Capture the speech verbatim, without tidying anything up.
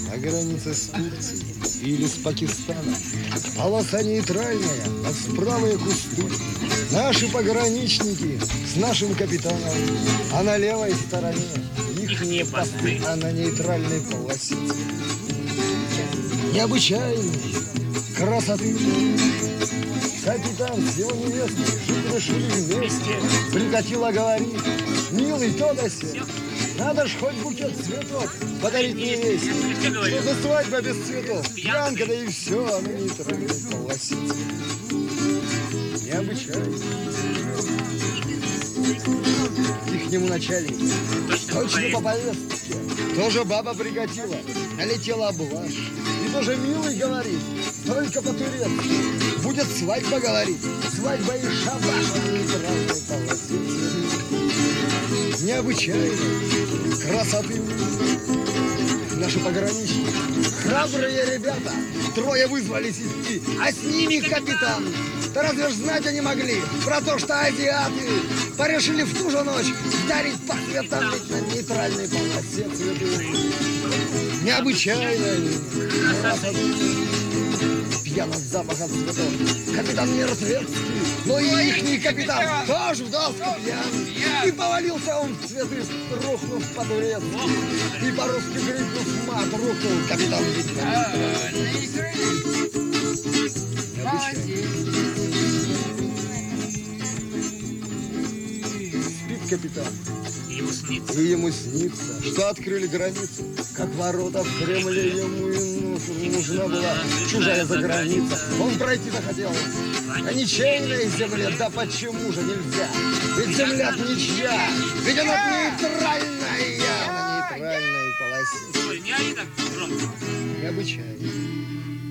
на границе с Турцией или с Пакистаном. Полоса нейтральная, а справа кусты. Наши пограничники с нашим капитаном, а на левой стороне ихние посты, а на нейтральной полосе. Необычайной красоты. Капитан с его невестой жить решили вместе. Прикатила, говорит: милый, то да сё. Надо ж хоть букет цветов подарить невесте. Что за свадьба без цветов? Пьянка, да и все, а на нейтральной полосе. Необычайно. Ихнему начальнику точно по повестке тоже баба прикатила, налетела блажь. И тоже милый, говорит, только по-турецки. Будет свадьба, говорит, свадьба и шабаш на нейтральной полосе. Необычайной красоты. Наши пограничники, храбрые ребята, трое вызвались идти, а с ними капитан. Да разве ж знать они могли про то, что азиаты порешили в ту же ночь дарить по цветам на нейтральной полосе цветы. Необычайной красоты. Пьяный запах от цветов. Капитан мертвецкий, но и ихний капитан тоже вдался пьян. И повалился он в цветы, рухнув по-турецки. И по-русски крикнув мат, рухнул капитан. Спит капитан. Ему снится. И ему снится, что открыли границу, как ворота в Кремле ему и нужна была чужая заграница. Он пройти захотел на ничейной земле, да почему же нельзя? Ведь земля ничья, ведь она нейтральная, на нейтральной полосе. Ой, не ори так громко. Необычайно.